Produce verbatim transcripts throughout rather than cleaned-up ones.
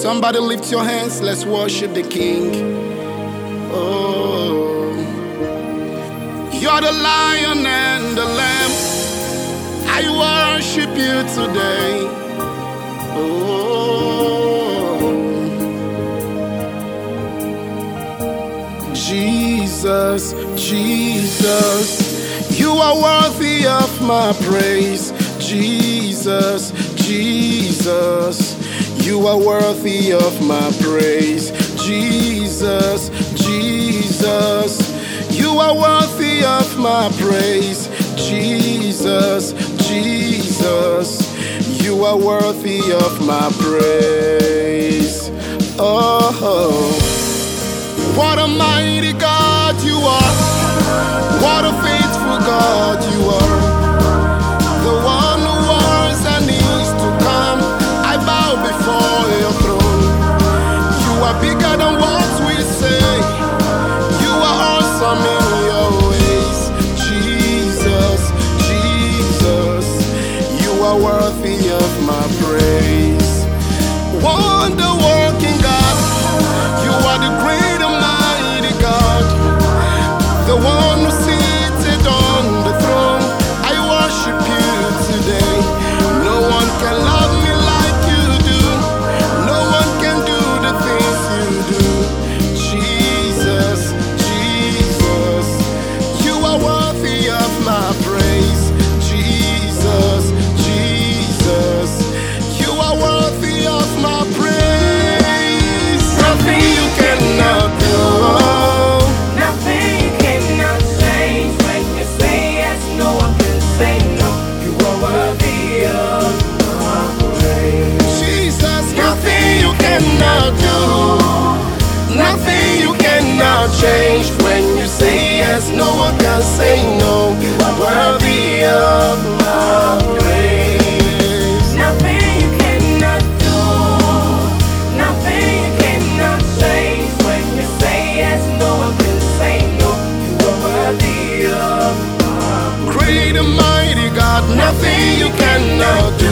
Somebody lift your hands, let's worship the King. Oh, you're the Lion and the Lamb. I worship you today. Oh, Jesus, Jesus, you are worthy of my praise. Jesus, Jesus, you are worthy of my praise. Jesus, Jesus, you are worthy of my praise. Jesus, Jesus, you are worthy of my praise. Oh, what a mighty God you are. What a faithful God you are. The one who was and is to come. I bow before your throne. You are bigger than what we say. You are awesome in your ways. Jesus, Jesus, you are worthy of my praise. Wonder working God, you are the great and mighty God, the one who seated on the throne. I worship you today. No one can love me like you do. No one can do the things you do. Jesus, Jesus, you are worthy of my praise. Jesus, Jesus, you are worthy of my praise. Nothing you cannot do. Nothing you cannot change. When you say yes, no one can say no. You are worthy of my praise. Jesus, nothing you cannot do. Nothing you cannot change. When you say yes, no one can say no. You are worthy of my praise. Nothing you cannot do. Nothing you cannot change. When you say yes, no one can say no. You are worthy of my Great and mighty God, nothing you cannot do.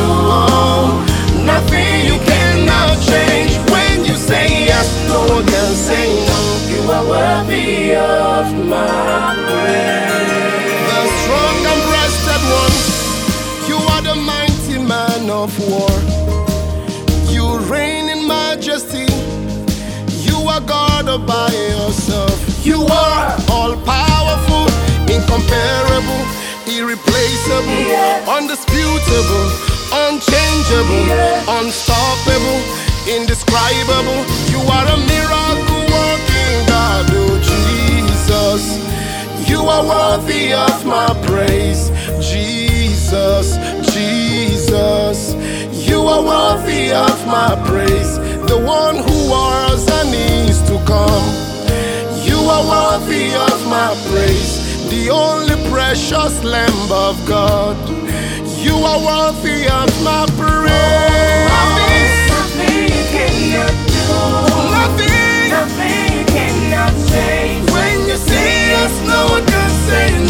Nothing you cannot change. When you say yes, no one can say no. You are worthy of my praise. The strong and breasted one, you are the mighty man of war. You reign in majesty. You are God all by yourself. You are all powerful, incomparable, irreplaceable, Yeah. undisputable, unchangeable, Yeah. unstoppable, indescribable. You are a miracle working God, oh Jesus. You are worthy of my praise. Jesus, Jesus, you are worthy of my praise. The one who was and is to come. You are worthy of my praise. The only precious Lamb of God. You are worthy of my praise. Nothing you cannot do. Nothing. Nothing you cannot change. When you say yes, no one can say